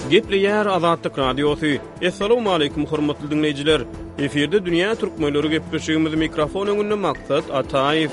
Gepleyer Azadlyk Radiosu. Assalamu alaykum hormatly dinleyijiler. Eferde dünýä türkmenleri gepleşigimiz mikrofon öňünde maksat Ataýew.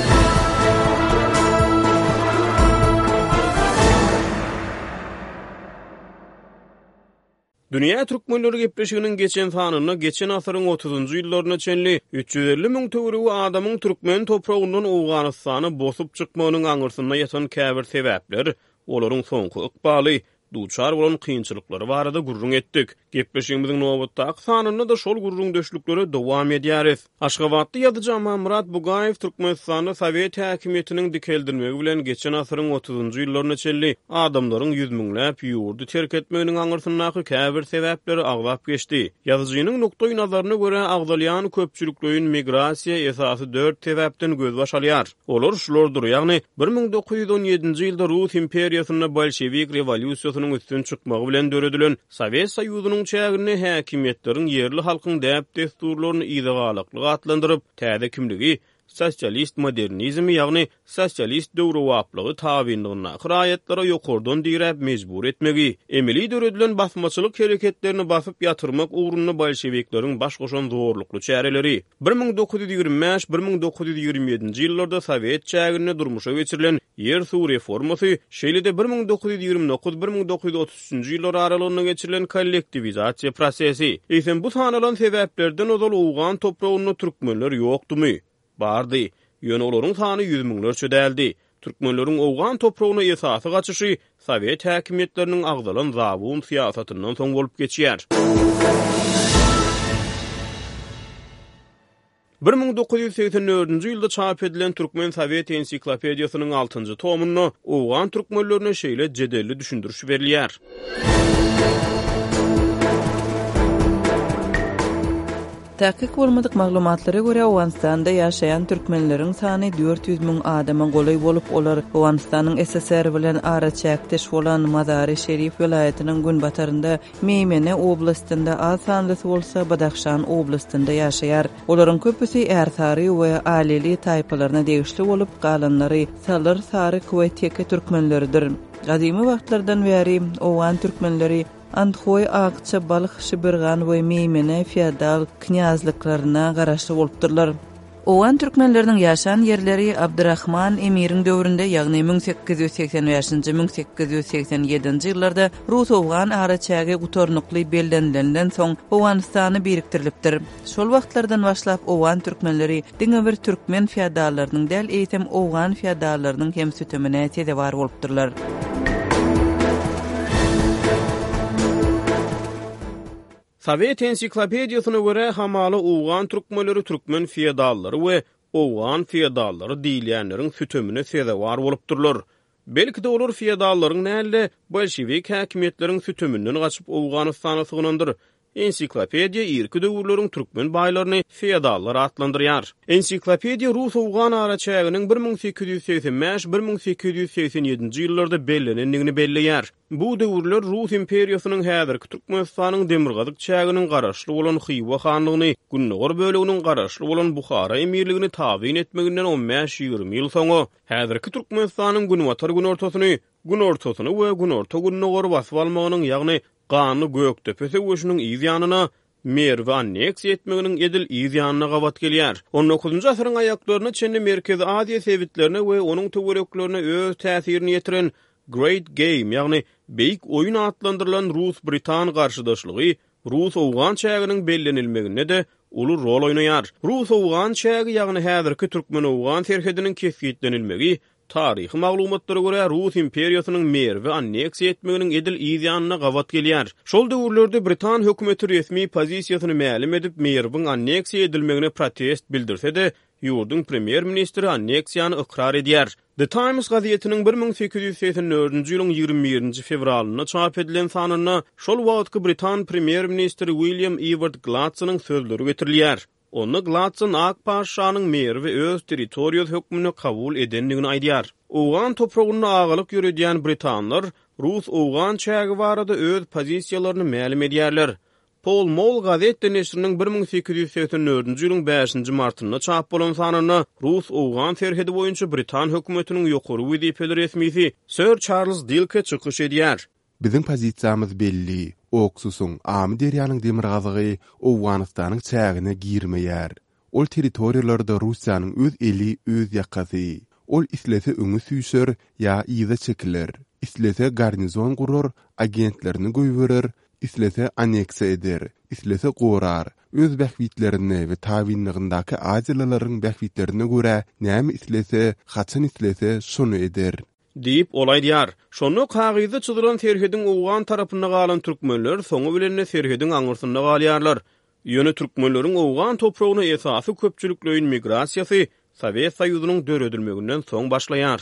Dünýä türkmenleri gepleşiginiň geçen sanyny geçen asyryň 30-njy ýyllaryna çenli 350 000 töweregi adamyň türkmen topragyndan Awganystany bosup çykmagynyň aňyrsyna ýatan käbir sebäpler, olaryň soňky ykbaly, duçar bolan kynçylyklary barada gurrun etdik. Gepleşigimiziň nowatdaky sanyny da şol gurrun döşlükleri dowam edýäris. Aşgabatly ýazyjy Murat Bugayew Türkmenistanda Sowet häkimetiniň dikeldirmegi bilen geçen asyryň 30-njy ýyllaryna çenli adamlaryň 100 000läp ýurdu terk etmeginiň aňyrsynaky käbir sebäpleri aglap geçdi. Ýazyjynyň nukdaý nazaryna görä agdalýan köpçüliklerin migrasiýa esasy 4 sebäpden göz baş alýar. Olar şulardyr, ýagny 1917-nji ýylda Rus imperiýasyna bolşewik rewolýusiýasynyň üstün çykmagy bilen döredilen Sowet Soýuzynyň çägini häkimetleriň yerli halkyň däp desturlaryny ýygygalyklyga atlandyryp, täze kimligi sosialist modernizmi, ýagny sosialist döwrewaplygy tabinligine hirayetlere ýokurdan diräp mejbur etmegi, emeli döredilen basmaçylyk hereketlerini basyp ýatyrmak uğruna bolşewikleriň baş goşan zorlukly çäreleri 1925-1927-nji ýyllarda Sowet çägini durmuşa geçirilen yer suw reformasy, şeýle-de 1929-1933-nji ýyllar aralygyna geçirilen kollektivizasiýa prosesi. Eýsem bu sanalan sebäplerden ozal Awgan topragyny türkmenler ýokdumy? Bardy. Ýöne olaryň sany 100 000lerçe däldi. Türkmenleriň Awgan topragyna esasy gaçyşy Sowet häkimetleriniň agdalan zabun siýasatyndan soň bolup geçýär. 1984-nji ýylda çap edilen Türkmen Sowet ensiklopediýasynyň 6-njy tomunda Awgan türkmenlerine şeýle jedelli düşündürüş berilýär. Täkik bolmadyk maglumatlara görä Awganystanda ýaşaýan türkmenleriň sany 400 000 adama golay bolup, olar Awganystanyň SSR bilen ara çäkdeş bolan Mazar-ı Şerif vilayetiniň günbatarynda Meýmene oblastynda az sanly bolsa Badaxşan oblastynda ýaşaýar. Olaryň köpüsi ärsary we aleli taýpalaryna degişli bolup, galanlary Salar Sary Kuweteke türkmenleridir. Gadymy wagtlardan bäri Awgan türkmenleri Anthoy, Akça, Balyk, Şibirgan we Meýmene feodal knyazlyklaryna garaşly bolupdyrlar. Awgan türkmenleriniň ýaşan yerleri Abdurrahman Emiriň döwründe, ýagny 1885-1887-nji ýyllarda Rus Awgan ara çägi gutornukly bellenilenden soň Awganystany birikdirilipdir. Şol wagtlardan başlap Awgan türkmenleri diňe bir türkmen feodallarynyň däl eýtem Awgan feodallarynyň hem sütemine tedewar bolupdyrlar. Sowet ensiklopediýasyna görä hamaly Awgan türkmenleri türkmen feodallary we Awgan feodallary diýilýänleriň sütemine tedewar bolupdyrlar. Belki de olar feodallaryň näle bolşewik häkimetleriň süteminden gaçyp Awganystana sygnandyr. Ensiklopediýa irki döwürleriň türkmen baýlaryny feodallar atlandyrýar. Ensiklopediýa Rus Awgan ara çäginiň 1885-1887-nji ýyllarda bellenenligini belleýär. Bu döwürler Rus imperiýasynyň häzirki Türkmenistanyň demirgazyk çäginiň garaşly bolan Xiwa hanlygyny, Günnogor böleginiň garaşly bolan Buhara emirligini tabin etmeginden 15-20 ýyl soňra häzirki Türkmenistanyň günwatar günortasyny we günorta Günnogor basyp almagynyň, ýagny Gany Gökdepese öşüniň ýanyna Merwe anneksiýa etmeginiň edil ýanyna gawat gelýär. 19-njy asyryň aýaklaryna çenli Merkezi Aziýa sebitlerine we onuň töwereklerine öz täsirini ýetiren Great Game, ýagny beýik oýun atlandyrylan Rus-Britan garşydaşlygy Rus Awgan çäginiň bellenilmeginde de uly rol oýnaýar. Rus Awgan çägi, ýagny häzirki Türkmen Awgan terhediniň kesgitlenilmegi tarihi maglumatlara görä Rus imperiýasynyň Merwe anneksiýa etmeginiň edil ýanyna gawat gelýär. Şol döwürlerde Britan hökümeti resmi pozisiýasyny mälim edip Merweň anneksiýa edilmegine protest bildirse-de, ýurdun premier ministri anneksiýany ikrar edýär. The Times gazetiniň 1884-nji ýylyň 21-nji fevralyna çap edilen sanyna şol wagtky Britan premier ministri William Ewart Gladstone'yň sözleri getirilýär. Onu Gladstone Akpaşanyň Merwe öz territoriýal hökmüni kabul edenligini aýdýar. Awgan topragyny agalyk ýöredýän Britanlar Rus Awgan çägi barada öz pozisiýalaryny mälim edýärler. Paul Moll gazette neşriniň 1884-nji ýylyň 5-nji martyna çap bolan sanyna Rus Awgan terhedi boýunça Britan hökümetiniň ýokary wezipeli resmisi Sir Charles Dilke çykyş edýär. Bizim pozisiyamız belli. Oksusun, Amy derýanyň demir gazygy Owganystanyň çägine girmeýär. Ol territoriýalarda Russiýanyň öz eli, öz ýakasy. Ol islese öňü süýşer ýa ýyza çekiler. Islese garnizon gurar, agentlerini goýberer, islese anneksiýa eder, islese gorar. Öz bähwitlerini we tawinligyndaky ajylalaryň bähwitlerine görä näme islese, haçan islese şonu eder. Diýip olay diýär. Şonu kagyzy çyzylan Serhedin Owgan tarapyna galan türkmenler soňu bilen Serhedin aňyrsyna galýarlar. Ýöne türkmenleriň Owgan topragyna esasy köpçülikleýin migrasiýasy Sowet Soýuzynyň döredilmeginden soň başlaýar.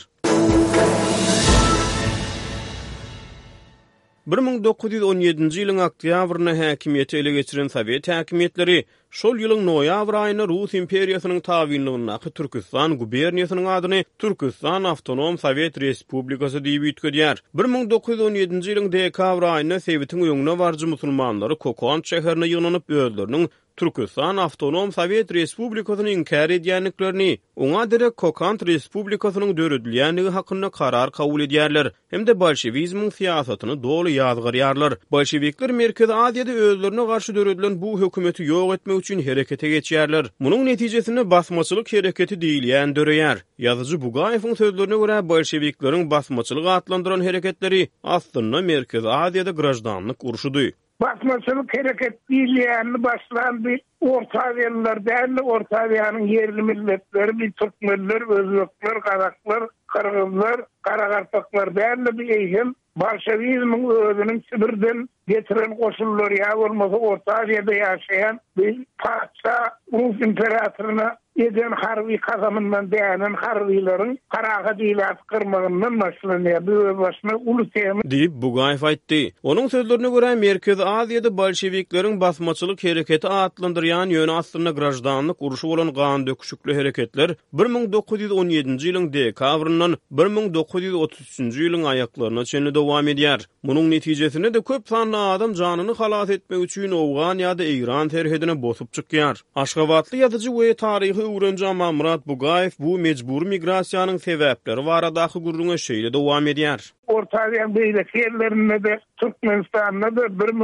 1917-nji ýylyň oktýabryna häkimiýeti ele geçiren Sowet häkimetleri şol ýylyň noýabr aýyna Rus imperiýasynyň tawinligyndaky Türkistan guberniýasynyň adyny Türkistan Awtonom Sowet Respublikasy diýip ýetdirýär. 1917-nji ýylyň dekabr aýyna Sowetiň öňüne barjy musulmanlary Kokand şäherine ýygnanyp öldürniň Türkistan Awtonom Sowet Respublikasyny inkar edýänliklerini, oňa direk Kokand Respublikasynyň döredilýänligi hakynda karar kabul edýärler. Hem de bolşewizmiň siýasatyny doly ýazgarýarlar. Bolşewikler Merkezi Aziýada özlerine garşy döredilen bu hökümeti ýok etmek üçin herekete geçýärler. Munyň netijesinde basmaçylyk hereketi diýilýän döreýär. Ýazyjy Bugaýewiň sözlerine görä bolşewikleriň basmaçylyk atlandyran hereketleri aslynda Merkezi Aziýada grajdanlyk uruşudy. Basmaçylyk hereket diýilýän başlandy. Orta Aziýalylardan Orta Aziýanyň yerli milletleri, bir türkmenler, özbekler, kazaklar, kırgızlar, karagarpaklar bäli bir eýhem bolşewizmiň özüniň Sibirden getiren goşullary ýa bolmasa Orta Aziýada ýaşaýan bir paça Rus imperatoryna eden harbi kazamyndan dänen harbilerin karaga diýilýär kırmagyndan başlanýar. Bu başma uly tema diýip Bugaýew aýtdy. Onuň sözlerine görä Merkezi Aziýada bolşewikleriň basmaçylyk hereketi atlandyrýan ýöne aslynda grajdanlyk uruşy bolan gan döküşükli hereketler 1917-nji ýylyň dekabryndan 1933-nji ýylyň aýaklaryna çenli dowam edýär. Munyň netijesinde de köp sanly adam janyny halas etmek üçin Owgan ýa-da Iran terhedine bosup çykýar. Aşgabatly ýazyjy we taryhy öwrenji Murat Bugaýew bu mejbur migrasiýanyň sebäpleri baradaky gurruna şeýle dowam edýär. Orta Aziýa beýleki ýerlerinde de Türkmenistanda da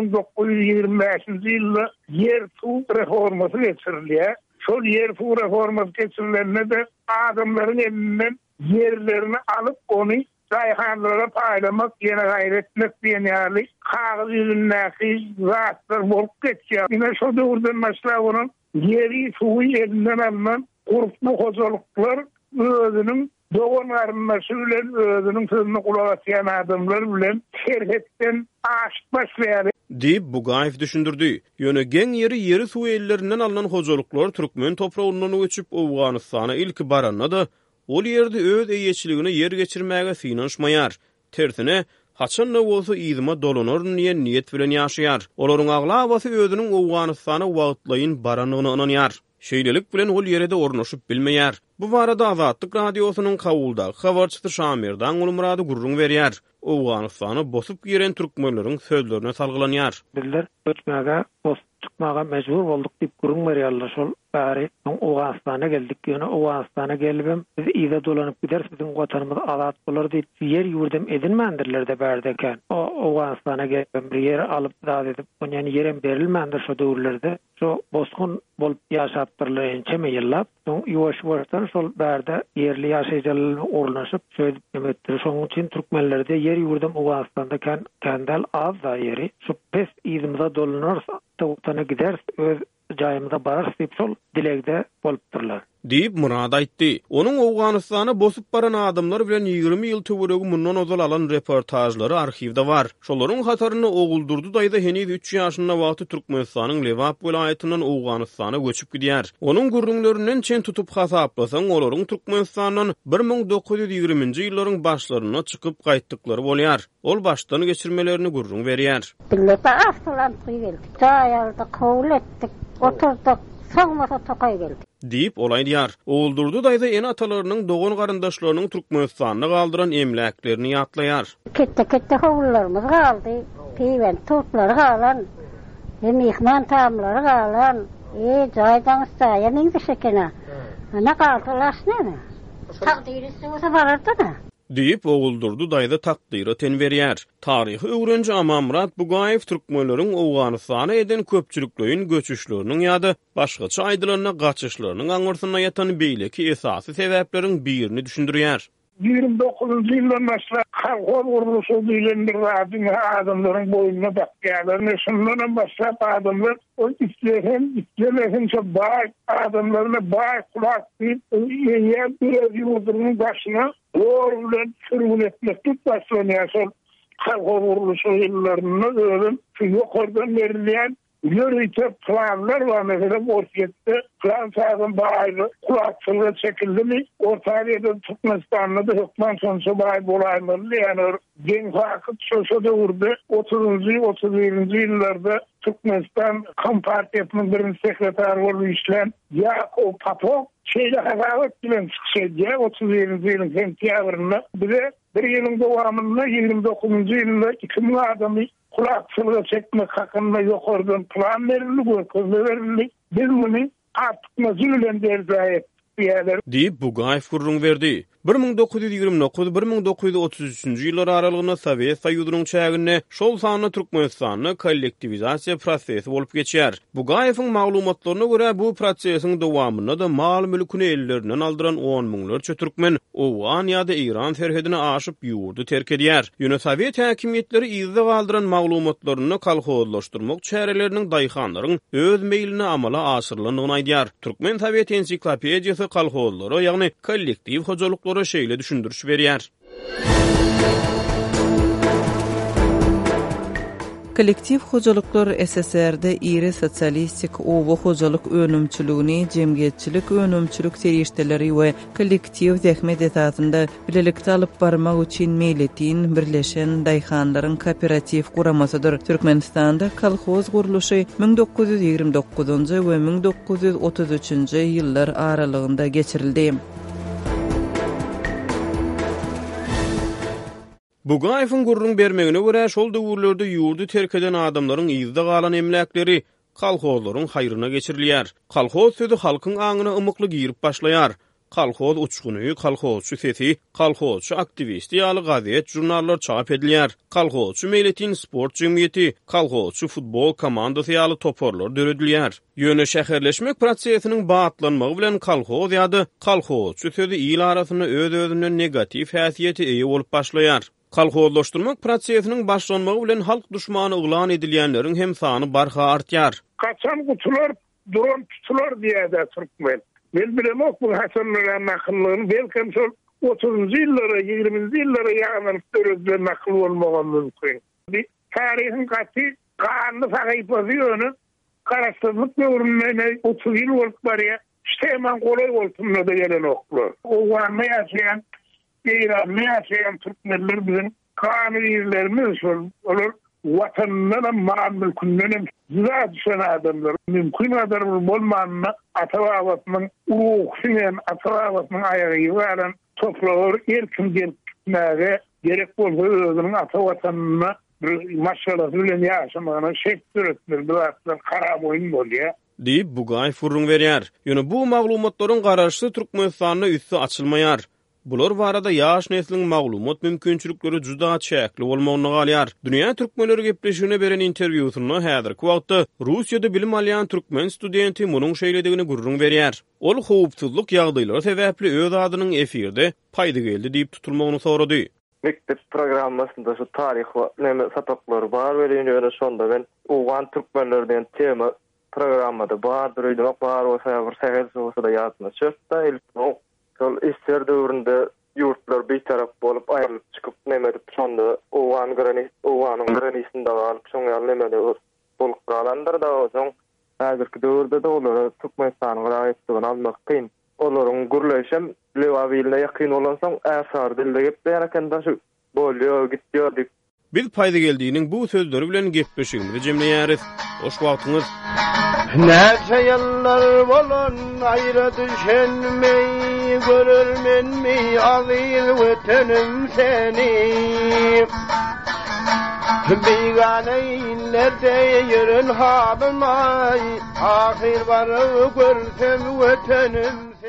1925-nji ýylda yer su reformasy geçirilýär. Şol yer su reformasy geçirilende de adamlaryň elinden yerlerini alyp ony saýhanlara paýlamak ýene gaýretmek diýenýärli kagyz ýüzündäki zatlar bolup geçýär. Ýene şol döwürden başlap yeri suyu elinden alınan korkma hozalyklar özünün doğan garyndaşy bilen özünün sözüne kulak asýan adamlar bilen şerhetten aşyp başlaýar diýip Bugaýew düşündirdi. Ýöne geň yeri suyu ellerinden alınan hozalyklar türkmen topragyndan göçüp Owganystana ilk baranda da ol ýerde öz eýeçiligine yer geçirmäge finanşmaýar. Tersine haçan da bolsa ýyzyma dolanor diýen niýet bilen ýaşaýar. Olaryň aglabasy özüniň Owganystana wagtlaýyn baranyny ananýar. Şeýlelik bilen ol ýerde ornaşyp bilmeýär. Bu barada Azatlyk radiosynyň kabulda habarçysy Şamirdan Ulmurady gurrun berýär. Owganystany bosup giren türkmenleriň sözlerine salgılanýar. Bizler ötmäge bosup çykmaga mejbur boldyk diýip gurrun berýärler. Şol bäri Owganystana geldik. Ýöne Owganystana gelibim biz ýyza dolanyp gider, biziň watanymyz azat bolar diýip ýer ýurdum edilmändirler de bärdeken. Owganystana gelibim bir yer alyp zat edip, ony ýerem berilmändir şo döwürlerde. Şo boskun bolup ýaşapdyrlar ençeme ýyllap, ýuwaş-ýuwaşdan şol bärde yerli ýaşaýjylar ornaşyp söýdüp demetdir. Şoň üçin türkmenlerde yer ýurdum Owganystanda kendal az da ýeri. Şo pes ýyzymyza dolanarsa, tawtana gider, öz jaýymyza barar diýip şol dilegde bolupdyrlar. Diýip Murad aýtdy. Onuň Owganystana bosup baran adamlar bilen 20 ýyl töweregi mundan ozal alan reportajlary arhivde bar. Şolaryň hataryny oguldurdy daýda henüz 3 ýaşynda wagty Türkmenistanyň Lewap welaýatynyň Owganystana göçüp gidýär. Onuň gurrunlarynyň çen tutup hasaplasaň olaryň Türkmenistanyň 1920-nji ýyllaryň başlaryna çykyp gaýtdyklary bolýar. Ol başdan geçirmelerini gurrun berýär. Billete aslan geldik. Çaýalda kabul etdik. Oturduk. Soňmasa tokay geldi. Diýip olay diýär. Oguldurdy daýda en atalarynyň dogan garyndaşlarynyň Türkmenistanyna galdyran emläklerini ýatlaýar. Kette howullarymyz galdy. Piwen toplary galan, mehman taamlary galan. Jaýdan saýanyň şekene. Ana galdylaş näme? Taqdiri suwsa barardy da. diýip oguldurdy daýda takdyra ten berýär. Taryhy öwrenji Amamrat Bugayew türkmenleriň Owganystana eden köpçüliklerin göçüşleriniň ýa-da başgaça aýdylaryna gaçyşlarynyň aňyrsyna ýatan beýleki esasy sebäpleriň birini düşündirýär. 29-njy ýyldan başlap halk uruluşy diýilendir adamlaryň boýuna bakýarlar. Şundan başlap adamlar o islehem çok baý adamlaryna baý kulak diýip ýa-da bir ýurdanyň başyna doğrudan sürgün etmek başlanýar. Halk uruluşy ýyllaryny öňden ýokardan berilýän yürüyte planlar var mesela ortaya plan sağın bağlı kulakçılığı çekildi mi ortaya Türkmenistan'da da hükmen sonucu bağlı olaymalı yani gen vakit çoşada vurdu 30-31. yıllarda Türkmenistan Kompartiyası'nın birinci sekreteri oldu işlen Yakov Popov şeyle havavet bilen çıkışıydı 31. yılın sentyabrında bir de bir yılın devamında 29. yılında 2000 adamı kulakçılığı çekmek hakkında yukarıdan plan verildi. Biz bunu artık mazülülen derzayet diýip Bugayew gurrun berdi. 1929-1933 ýyllar aralygyna Sowet Soýuzynyň çägine şol sany Türkmenistanyň kollektivizasiýa prosesi bolup geçýär. Bugayewiň maglumatlaryna görä bu prosesiň dowamyna da mal mülküni ellerinden aldyran 10 miňlerçe türkmen Owgan ýa-da Iran serhedine aşyp ýurdu terk edýär. Ýöne Sowet häkimetleri izde galdyran maglumatlaryny kolhozlaşdyrmak çäreleriniň daýhanlaryň öz meýline amala aşyrylandygyny aýdýar. Türkmen Sowet ensiklopediýasy kolhozlary ýagny kollektiv hojalyklar şeýle düşündürüş berýär. Kollektiv hojalyklar SSR-de iri sosialistik owa hojalyk önümçülügini, jemgyýetçilik önümçülük serişdeleri we kollektiv zähmet esasynda bilelikde alyp barmak üçin meýletin birleşen daýhanlaryň kooperativ guramasydyr. Türkmenistanda kolhoz guruluşy 1929-njy we 1933-njy ýyllar aralygynda geçirildi. Bugayewiň gurrun bermegine görä şol döwürlerde ýurdu terk eden adamlaryň ýyzda galan emläkleri kolhozlaryň haýryna geçirilýär. Kolhoz sözi halkyň aňyna ymykly girip başlaýar. Kolhoz uçguny, kolhozçy sesi, kolhozçy aktivisti ýaly gazet, jurnallar çap edilýär. Kolhozçy meýletin sport jemgyýeti, kolhozçy futbol komandasy ýaly toporlar döredilýär. Ýöne şäherleşmek prosesiniň batlanmagy bilen kolhoz ýa-da kolhozçy sözi ýyl arasyna öz-özünden negativ häsiýeti eýe bolup başlaýar. Kolhozlaşdyrmak prosesiniň başlanmagy bilen halk düşmany uglan edilýänleriň hem sany barha artýar. Kaçan kutular, duran tutular diýär Türkmen. Ben bilemok bu hasanlara nakıllygyny belkem şol 30-njy ýyllara, 20-nji ýyllara ýaganyp döredilýän nakıl bolmagan mümkin. Bir tarihin gaty kanly sahypasy ýöne garaşdyrmak döwründe 30 ýyl bolup barýar. Şeýman golay bolupmy da gelen oklar. O wagtda ýaşaýan yaşayan Türkmenler bizim kanunilerimiz olur. Vatanından mal mülkünden zira düşen adamlar. Mümkün adamlar bolmanına atababatının uğuksinen atababatının ayağı varan toprağı erkin gelmeye gerek bolsa özünün atabatanına maşallah bilen yaşamağına şektir etmir. Bilatlar kara boyun bolya. Diýip Bugayew furrun berýär. Ýöne bu maglumatlaryň garaşy Türkmenistanyna üstü açylmaýar. Bular barada ýaş nesliniň maglumat mümkinçilikleri juda çäkli bolmagyny galýar. Dünýä türkmenleri gepleşigine beren interwýusyny häzirki wagtda Russiýada bilim alýan türkmen studenti munyň şeýledigini gurrun berýär. Ol howpsuzlyk ýagdaýlary sebäpli öz adynyň efirde paýda geldi diýip tutulmagyny sorady. Mektep programmasynda şu taryh we sapaklary bar berýän şonda ben Owgan türkmenlerden tema programmada bardyr öýdemek bar bolsa bir sähel bolsa da ýatyna çöpde ilk şol ister döwründe ýurtlar bir taraf bolup aýrylyp çykyp nemedip şonda Owgan granysynda galyp şoň ýaly nemede bolup galandyr da soň häzirki döwürde de olar Türkmenistanyň garaýatdygyny almak kyn. Olaryň gurleşem lewabiline ýakyn bolan soň äsar dilde gepleýärken da şu bolýar gitýär. Biz paýda geldiğiniň bu sözleri bilen gepleşigimizi jemleýäris. Hoş wagtyňyz. Näçe ýyllar bolan aýra düşenmeý görürmenmi azyl wetenim seni. Beýgane ýyllerde ýerin halymay ahyr baryp görsem wetenim